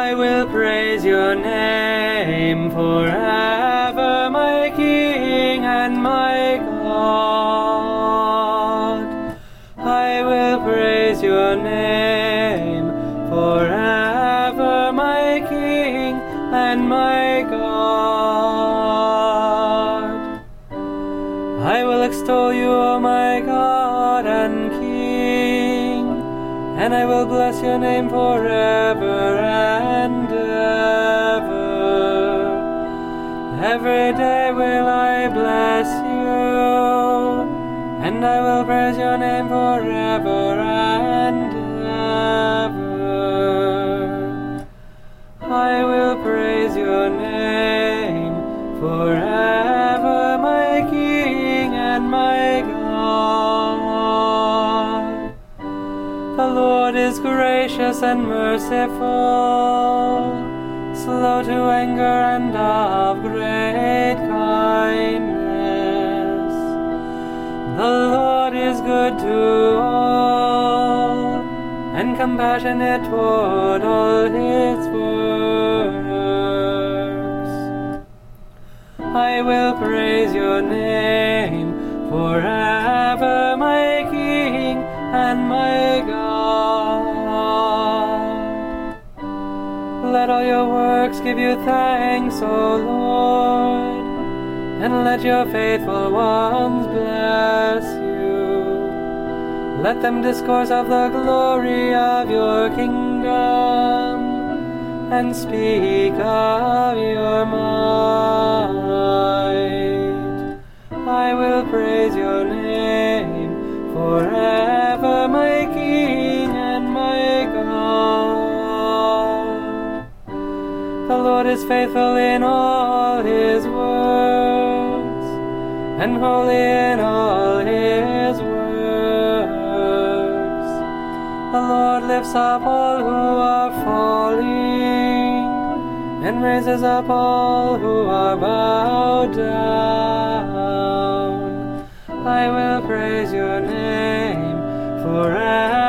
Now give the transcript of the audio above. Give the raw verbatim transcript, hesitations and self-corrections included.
I will praise your name forever, my King and my God. I will praise your name forever, my King and my God. I will extol you, O my God and King, and I will bless your name forever and ever. Every day will I bless you, and I will praise your name forever and ever. I will praise your name forever, my King and my God. The Lord is gracious and merciful, slow to anger and of great kindness. The Lord is good to all, and compassionate toward all his works. I will praise your name forever, my King and my God. Let all your works give you thanks, O Lord, and let your faithful ones bless you. Let them discourse of the glory of your kingdom, and speak of your might. I will praise your name forever, my King and my God. The Lord is faithful in all his words, and holy in all his works. The Lord lifts up all who are falling, and raises up all who are bowed down. I will praise your name forever.